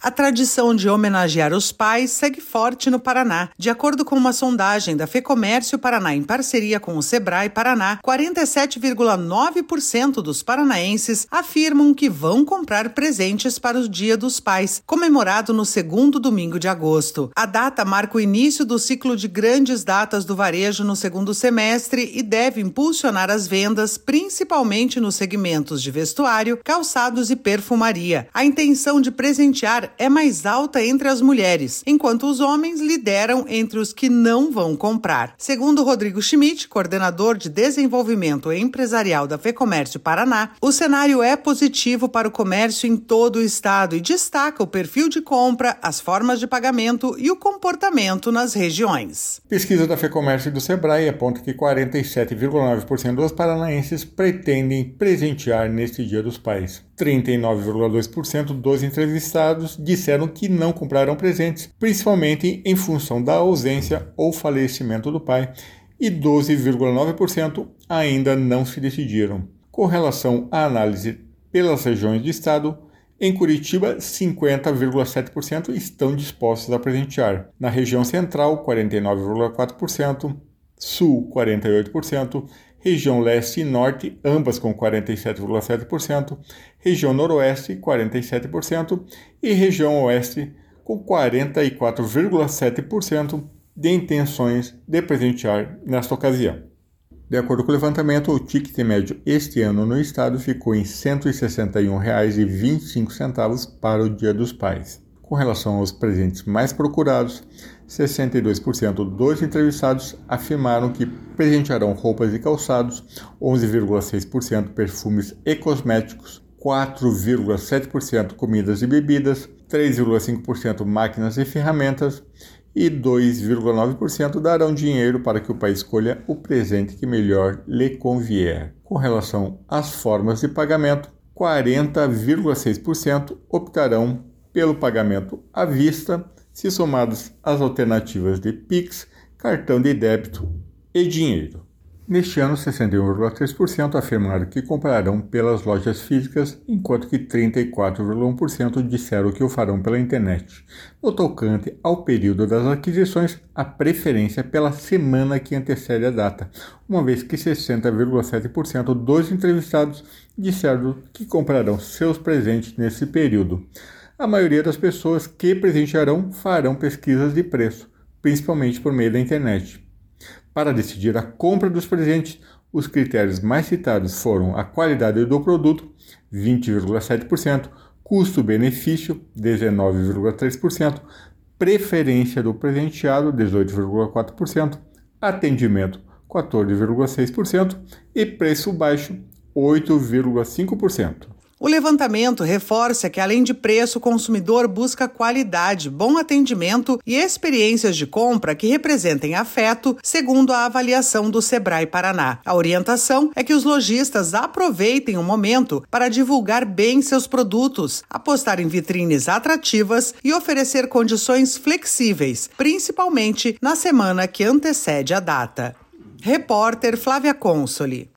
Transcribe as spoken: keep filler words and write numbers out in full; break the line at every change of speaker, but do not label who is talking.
A tradição de homenagear os pais segue forte no Paraná. De acordo com uma sondagem da FEComércio Paraná em parceria com o Sebrae Paraná, quarenta e sete vírgula nove por cento dos paranaenses afirmam que vão comprar presentes para o Dia dos Pais, comemorado no segundo domingo de agosto. A data marca o início do ciclo de grandes datas do varejo no segundo semestre e deve impulsionar as vendas, principalmente nos segmentos de vestuário, calçados e perfumaria. A intenção de presentear é mais alta entre as mulheres, enquanto os homens lideram entre os que não vão comprar. Segundo Rodrigo Schmidt, coordenador de desenvolvimento empresarial da FEComércio Paraná, o cenário é positivo para o comércio em todo o estado e destaca o perfil de compra, as formas de pagamento e o comportamento nas regiões.
Pesquisa da FEComércio e do Sebrae aponta que quarenta e sete vírgula nove por cento dos paranaenses pretendem presentear neste Dia dos Pais. trinta e nove vírgula dois por cento dos entrevistados disseram que não comprarão presentes, principalmente em função da ausência ou falecimento do pai, e doze vírgula nove por cento ainda não se decidiram. Com relação à análise pelas regiões do estado, em Curitiba, cinquenta vírgula sete por cento estão dispostos a presentear. Na região central, quarenta e nove vírgula quatro por cento, sul, quarenta e oito por cento, região leste e norte, ambas com quarenta e sete vírgula sete por cento, região noroeste, quarenta e sete por cento e região oeste, com quarenta e quatro vírgula sete por cento de intenções de presentear nesta ocasião. De acordo com o levantamento, o ticket médio este ano no estado ficou em cento e sessenta e um reais e vinte e cinco centavos para o Dia dos Pais. Com relação aos presentes mais procurados, sessenta e dois por cento dos entrevistados afirmaram que presentearão roupas e calçados, onze vírgula seis por cento perfumes e cosméticos, quatro vírgula sete por cento comidas e bebidas, três vírgula cinco por cento máquinas e ferramentas e dois vírgula nove por cento darão dinheiro para que o pai escolha o presente que melhor lhe convier. Com relação às formas de pagamento, quarenta vírgula seis por cento optarão pelo pagamento à vista, se somadas as alternativas de Pix, cartão de débito e dinheiro. Neste ano, sessenta e um vírgula três por cento afirmaram que comprarão pelas lojas físicas, enquanto que trinta e quatro vírgula um por cento disseram que o farão pela internet. No tocante ao período das aquisições, a preferência é pela semana que antecede a data, uma vez que sessenta vírgula sete por cento dos entrevistados disseram que comprarão seus presentes nesse período. A maioria das pessoas que presentearão farão pesquisas de preço, principalmente por meio da internet. Para decidir a compra dos presentes, os critérios mais citados foram a qualidade do produto, vinte vírgula sete por cento, custo-benefício, dezenove vírgula três por cento, preferência do presenteado, dezoito vírgula quatro por cento, atendimento, quatorze vírgula seis por cento e preço baixo, oito vírgula cinco por cento.
O levantamento reforça que, além de preço, o consumidor busca qualidade, bom atendimento e experiências de compra que representem afeto, segundo a avaliação do Sebrae Paraná. A orientação é que os lojistas aproveitem o momento para divulgar bem seus produtos, apostar em vitrines atrativas e oferecer condições flexíveis, principalmente na semana que antecede a data. Repórter Flávia Consoli.